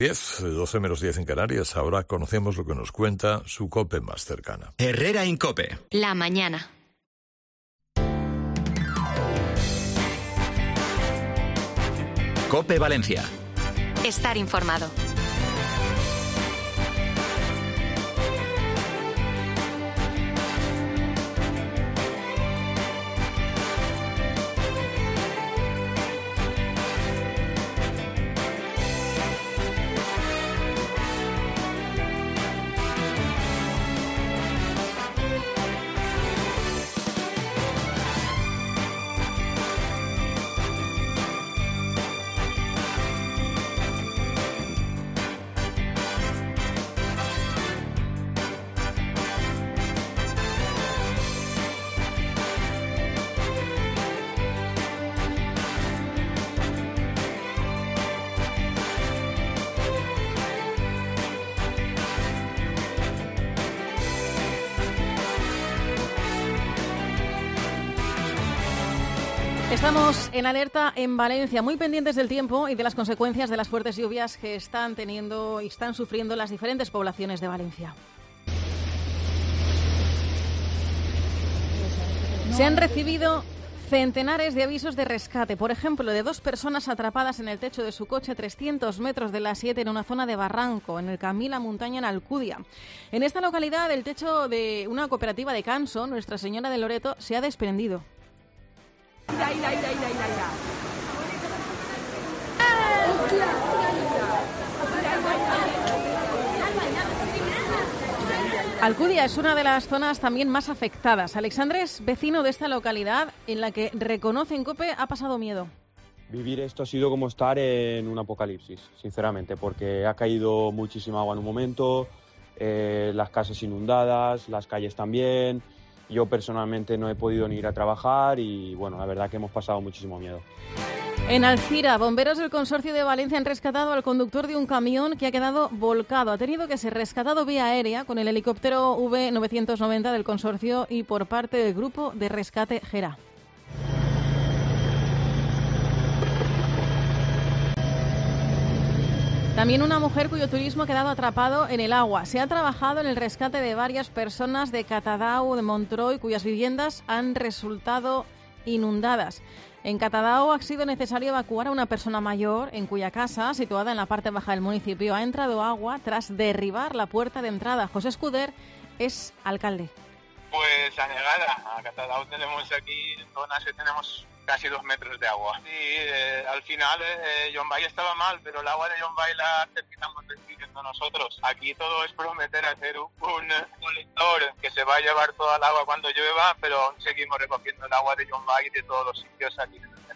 12 menos 10 en Canarias. Ahora conocemos lo que nos cuenta su COPE más cercana. Herrera Incope. La mañana. COPE Valencia. Estar informado. Estamos en alerta en Valencia, muy pendientes del tiempo y de las consecuencias de las fuertes lluvias que están teniendo y están sufriendo las diferentes poblaciones de Valencia. Se han recibido centenares de avisos de rescate, por ejemplo, de 2 personas atrapadas en el techo de su coche a 300 metros de la 7 en una zona de barranco, en el Camí La Montaña, en Alcudia. En esta localidad, el techo de una cooperativa de Canso, Nuestra Señora de Loreto, se ha desprendido. Alcudia es una de las zonas también más afectadas. Alexandre es vecino de esta localidad en la que, reconoce en COPE, ha pasado miedo. Vivir esto ha sido como estar en un apocalipsis, sinceramente, porque ha caído muchísima agua en un momento, las casas inundadas, las calles también. Yo personalmente no he podido ni ir a trabajar y, bueno, la verdad que hemos pasado muchísimo miedo. En Alcira, bomberos del Consorcio de Valencia han rescatado al conductor de un camión que ha quedado volcado. Ha tenido que ser rescatado vía aérea con el helicóptero V990 del Consorcio y por parte del Grupo de Rescate Gera. También una mujer cuyo turismo ha quedado atrapado en el agua. Se ha trabajado en el rescate de varias personas de Catadau, de Montroi, cuyas viviendas han resultado inundadas. En Catadau ha sido necesario evacuar a una persona mayor en cuya casa, situada en la parte baja del municipio, ha entrado agua tras derribar la puerta de entrada. José Escuder es alcalde. Pues anegada. A Catadau tenemos aquí zonas que tenemos casi 2 metros de agua. Y al final John Bay estaba mal, pero el agua de John Bay la terminamos recibiendo nosotros. Aquí todo es prometer hacer un colector que se va a llevar toda el agua cuando llueva, pero aún seguimos recogiendo el agua de John Bay de todos los sitios aquí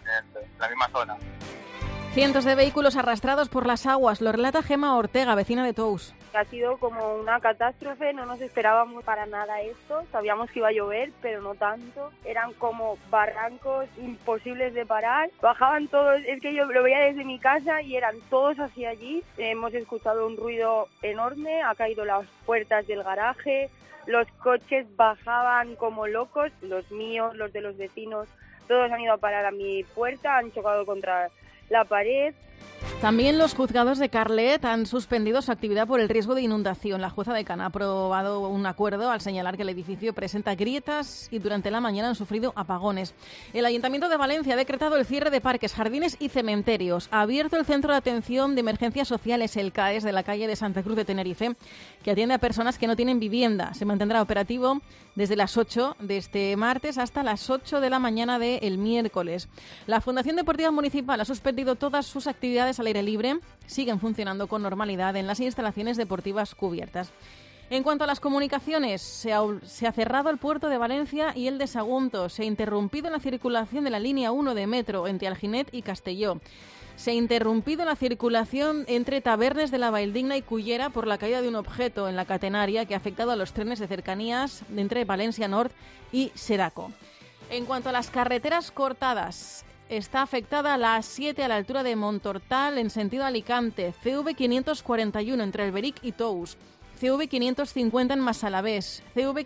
en la misma zona. Cientos de vehículos arrastrados por las aguas, lo relata Gemma Ortega, vecina de Tous. Ha sido como una catástrofe, no nos esperábamos para nada esto, sabíamos que iba a llover, pero no tanto. Eran como barrancos imposibles de parar, bajaban todos, es que yo lo veía desde mi casa y eran todos hacia allí. Hemos escuchado un ruido enorme, ha caído las puertas del garaje, los coches bajaban como locos, los míos, los de los vecinos, todos han ido a parar a mi puerta, han chocado contra la pared. También los juzgados de Carlet han suspendido su actividad por el riesgo de inundación. La jueza de Cana ha aprobado un acuerdo al señalar que el edificio presenta grietas y durante la mañana han sufrido apagones. El Ayuntamiento de Valencia ha decretado el cierre de parques, jardines y cementerios. Ha abierto el Centro de Atención de Emergencias Sociales, el CAES, de la calle de Santa Cruz de Tenerife, que atiende a personas que no tienen vivienda. Se mantendrá operativo desde las 8 de este martes hasta las 8 de la mañana del miércoles. La Fundación Deportiva Municipal ha suspendido todas sus actividades al aire libre, siguen funcionando con normalidad en las instalaciones deportivas cubiertas. En cuanto a las comunicaciones, se ha cerrado el puerto de Valencia y el de Sagunto. Se ha interrumpido la circulación de la línea 1 de metro entre Alginet y Castelló. Se ha interrumpido la circulación entre Tabernes de la Valldigna y Cullera por la caída de un objeto en la catenaria que ha afectado a los trenes de cercanías entre Valencia Nord y Seraco. En cuanto a las carreteras cortadas, está afectada la A7 a la altura de Montortal en sentido Alicante, CV541 entre Alberic y Tous, CV550 en Massalavés,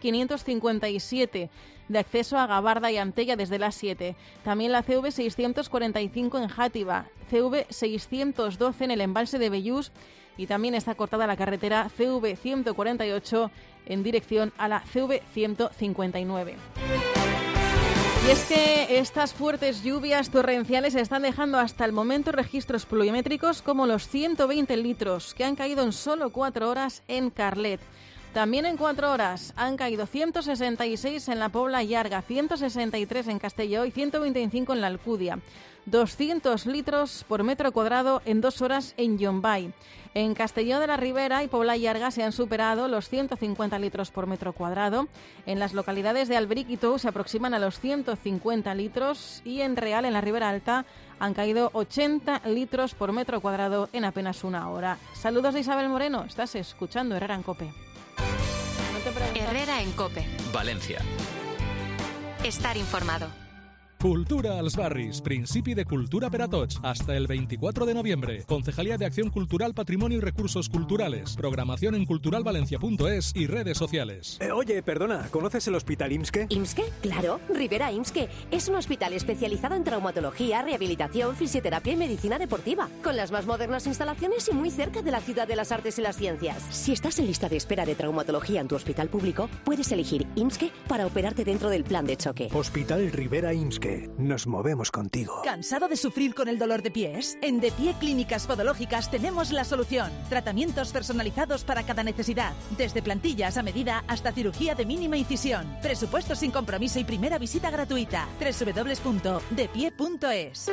CV557 de acceso a Gabarda y Antella desde la 7, también la CV645 en Játiva, CV612 en el embalse de Bellús y también está cortada la carretera CV148 en dirección a la CV159. Y es que estas fuertes lluvias torrenciales están dejando hasta el momento registros pluviométricos como los 120 litros que han caído en solo 4 horas en Carlet. También en 4 horas han caído 166 en la Pobla Llarga, 163 en Castelló y 125 en la Alcúdia. 200 litros por metro cuadrado en 2 horas en Llombai. En Castelló de la Ribera y Pobla Llarga se han superado los 150 litros por metro cuadrado. En las localidades de Alberic y Tous se aproximan a los 150 litros y en Real, en la Ribera Alta, han caído 80 litros por metro cuadrado en apenas 1 hora. Saludos de Isabel Moreno. Estás escuchando Herrera en COPE. Herrera en COPE. València. Estar informado. Cultura als barris, principi de cultura per a tots, hasta el 24 de noviembre. Concejalía de Acción Cultural, Patrimonio y Recursos Culturales. Programación en culturalvalencia.es y redes sociales. Oye, perdona, ¿conoces el Hospital IMSSKE? ¿IMSSKE? Claro, Rivera IMSSKE. Es un hospital especializado en traumatología, rehabilitación, fisioterapia y medicina deportiva, con las más modernas instalaciones y muy cerca de la Ciudad de las Artes y las Ciencias. Si estás en lista de espera de traumatología en tu hospital público, puedes elegir IMSSKE para operarte dentro del plan de choque. Hospital Rivera IMSSKE. Nos movemos contigo. ¿Cansado de sufrir con el dolor de pies? En De Pie Clínicas Podológicas tenemos la solución. Tratamientos personalizados para cada necesidad. Desde plantillas a medida hasta cirugía de mínima incisión. Presupuesto sin compromiso y primera visita gratuita. www.depie.es.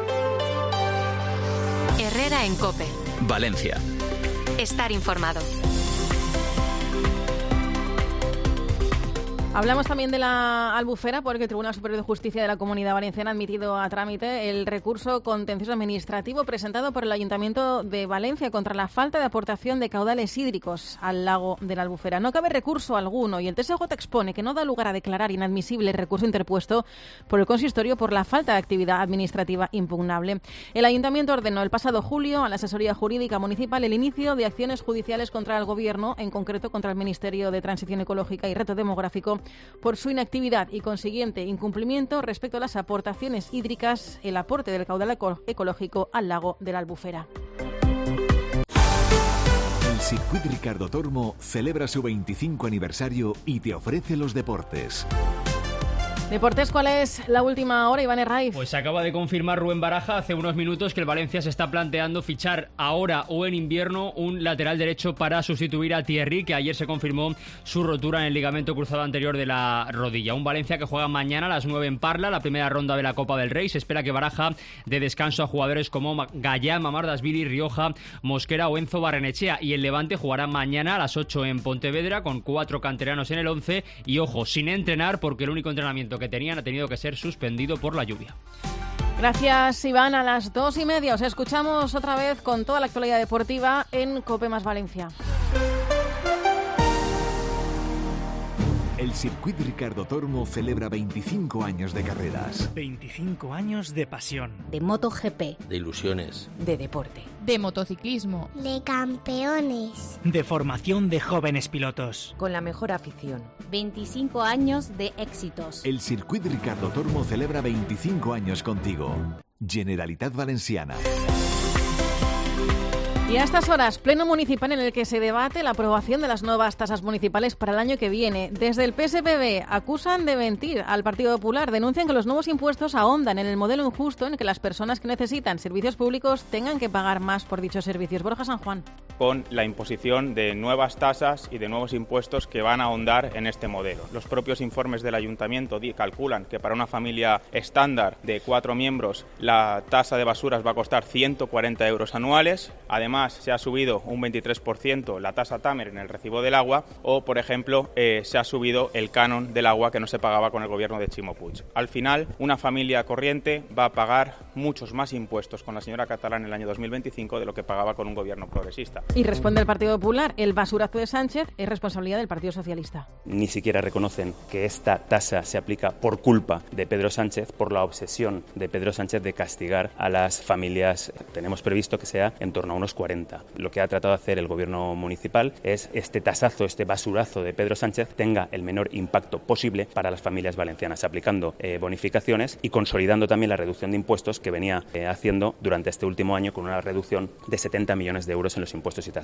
Herrera en COPE. Valencia. Estar informado. Hablamos también de la Albufera porque el Tribunal Superior de Justicia de la Comunidad Valenciana ha admitido a trámite el recurso contencioso administrativo presentado por el Ayuntamiento de Valencia contra la falta de aportación de caudales hídricos al lago de la Albufera. No cabe recurso alguno y el TSJ expone que no da lugar a declarar inadmisible el recurso interpuesto por el consistorio por la falta de actividad administrativa impugnable. El Ayuntamiento ordenó el pasado julio a la Asesoría Jurídica Municipal el inicio de acciones judiciales contra el Gobierno, en concreto contra el Ministerio de Transición Ecológica y Reto Demográfico, por su inactividad y consiguiente incumplimiento respecto a las aportaciones hídricas, el aporte del caudal ecológico al lago de la Albufera. El Circuit Ricardo Tormo celebra su 25 aniversario y te ofrece los deportes. Deportes, ¿cuál es la última hora, Iván Herraiz? Pues acaba de confirmar Rubén Baraja hace unos minutos que el Valencia se está planteando fichar ahora o en invierno un lateral derecho para sustituir a Thierry, que ayer se confirmó su rotura en el ligamento cruzado anterior de la rodilla. Un Valencia que juega mañana a las 9 en Parla, la primera ronda de la Copa del Rey. Se espera que Baraja dé descanso a jugadores como Gallá, Mamardashvili, Rioja, Mosquera o Enzo Barrenechea. Y el Levante jugará mañana a las 8 en Pontevedra con 4 canteranos en el 11 y, ojo, sin entrenar porque el único entrenamiento que tenían ha tenido que ser suspendido por la lluvia. Gracias, Iván. A las 2:30 os escuchamos otra vez con toda la actualidad deportiva en COPE más Valencia. El Circuit Ricardo Tormo celebra 25 años de carreras. 25 años de pasión. De MotoGP. De ilusiones. De deporte. De motociclismo. De campeones. De formación de jóvenes pilotos. Con la mejor afición. 25 años de éxitos. El Circuit Ricardo Tormo celebra 25 años contigo. Generalitat Valenciana. Y a estas horas, pleno municipal en el que se debate la aprobación de las nuevas tasas municipales para el año que viene. Desde el PSPB acusan de mentir al Partido Popular. Denuncian que los nuevos impuestos ahondan en el modelo injusto en que las personas que necesitan servicios públicos tengan que pagar más por dichos servicios. Borja San Juan. Con la imposición de nuevas tasas y de nuevos impuestos que van a ahondar en este modelo. Los propios informes del Ayuntamiento calculan que para una familia estándar de 4 miembros la tasa de basuras va a costar 140 euros anuales. Además, se ha subido un 23% la tasa TAMER en el recibo del agua o, por ejemplo, se ha subido el canon del agua que no se pagaba con el gobierno de Ximo Puig. Al final, una familia corriente va a pagar muchos más impuestos con la señora Catalán en el año 2025 de lo que pagaba con un gobierno progresista. Y responde el Partido Popular, el basurazo de Sánchez es responsabilidad del Partido Socialista. Ni siquiera reconocen que esta tasa se aplica por culpa de Pedro Sánchez, por la obsesión de Pedro Sánchez de castigar a las familias. Tenemos previsto que sea en torno a unos 40 40. Lo que ha tratado de hacer el gobierno municipal es este tasazo, este basurazo de Pedro Sánchez tenga el menor impacto posible para las familias valencianas, aplicando bonificaciones y consolidando también la reducción de impuestos que venía haciendo durante este último año con una reducción de 70 millones de euros en los impuestos y tasas.